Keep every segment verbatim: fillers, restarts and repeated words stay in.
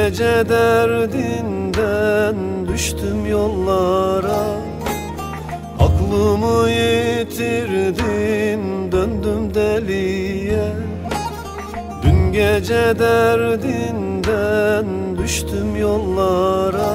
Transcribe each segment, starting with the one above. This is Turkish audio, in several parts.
gece derdinden düştüm yollara, aklımı yitirdim döndüm deliye. Dün gece derdinden düştüm yollara,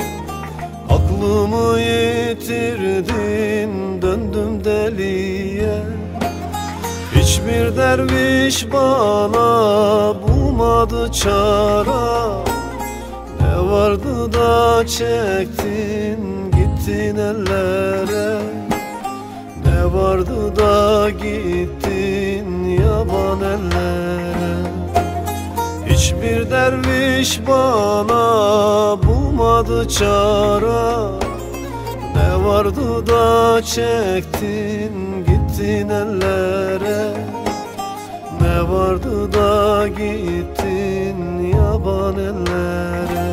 aklımı yitirdim döndüm deliye. Hiçbir derviş bana bulmadı çara, ne vardı da çektin gittin ellere, ne vardı da gittin yaban ellere. Hiçbir derviş bana bulmadı çara, ne vardı da çektin gittin ellere, ne vardı da gittin yaban ellere.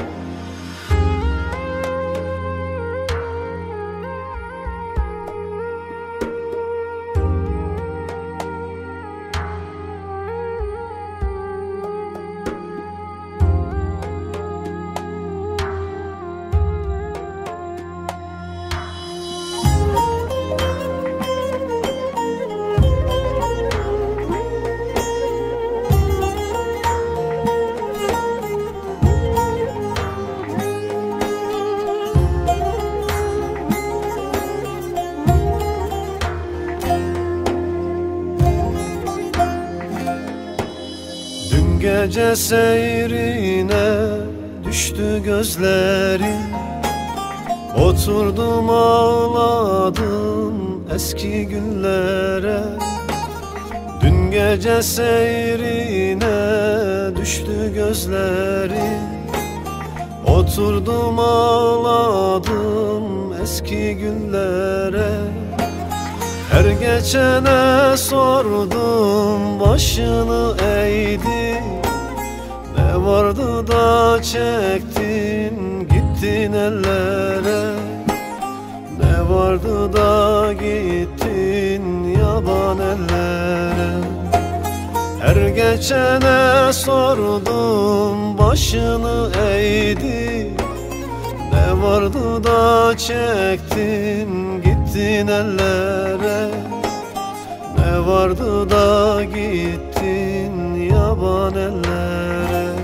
Gece seyrine düştü gözlerim, oturdum ağladım eski günlere. Dün gece seyrine düştü gözlerim, oturdum ağladım eski günlere. Her geçene sordum başını eğdi, ne vardı da çektin gittin ellere, ne vardı da gittin yaban ellere. Her geçene sordum başını eğdi, ne vardı da çektin gittin ellere, ne vardı da gittin yaban ellere.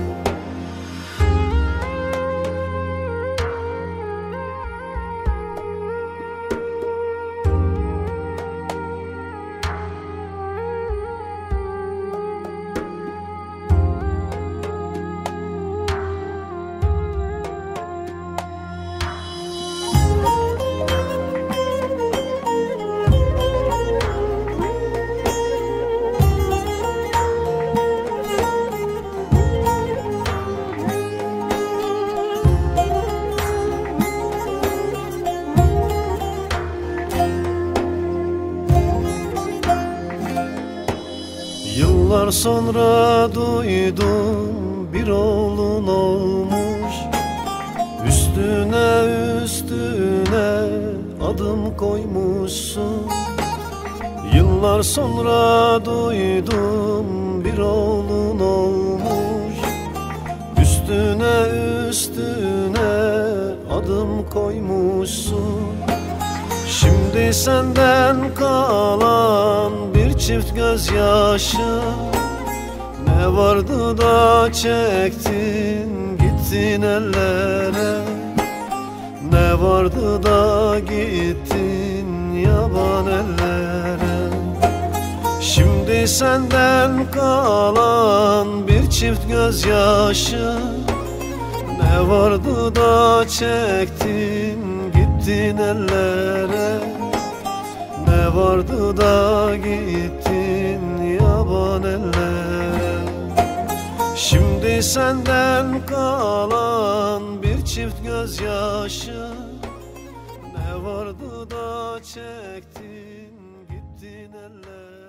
Yıllar sonra duydum bir oğlun olmuş, üstüne üstüne adım koymuşsun. Yıllar sonra duydum bir oğlun olmuş, üstüne üstüne adım koymuşsun. Şimdi senden kalan bir çift gözyaşı, ne vardı da çektin gittin ellere, ne vardı da gittin yaban ellere. Şimdi senden kalan bir çift gözyaşı, ne vardı da çektin gittin ellere, ne vardı da gittin yaban ellere. Şimdi senden kalan bir çift gözyaşı, ne vardı da çektin gittin ellere.